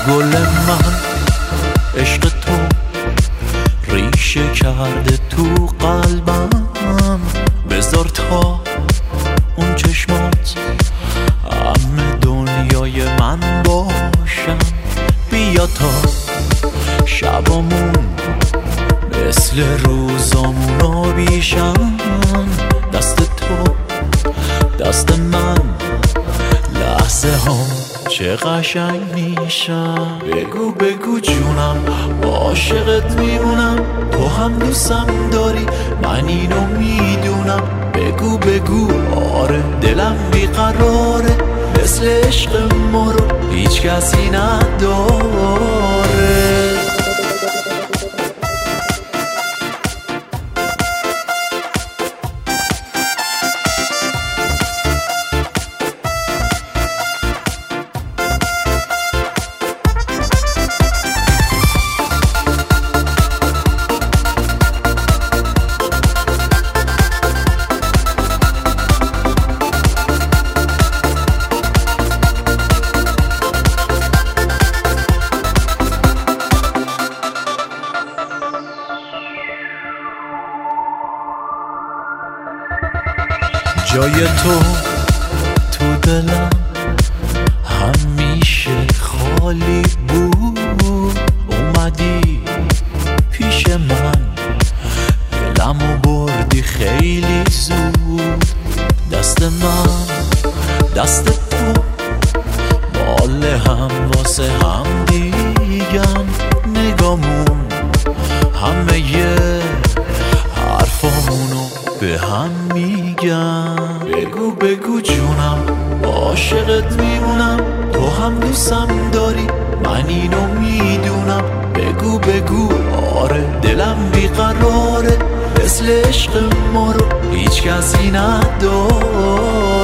گل من عشق تو ریشه کرده تو قلبم، بذار تا اون چشمات همه دنیای من باشن. بیا تا شبامون مثل روزامون آبیشن، دست تو دست من لحظه ها چه قشنگ میشن. بگو بگو جونم عاشقت میمونم، تو هم دوستم داری من اینو میدونم. بگو بگو آره دلم بیقراره، مثل عشق ما رو هیچ کسی نداره. جای تو تو دلم همیشه خالی بود، اومدی پیش من دلمو بردی خیلی زود. دست من دست تو مال هم واسه هم دیگن، نگامون همه حرفامونو به هم میگن. بگو بگو جونم عاشقت میمونم، تو هم دوستم داری من اینو میدونم. بگو بگو آره دلم بیقراره، مثل عشق ما رو هیچ کسی نداره.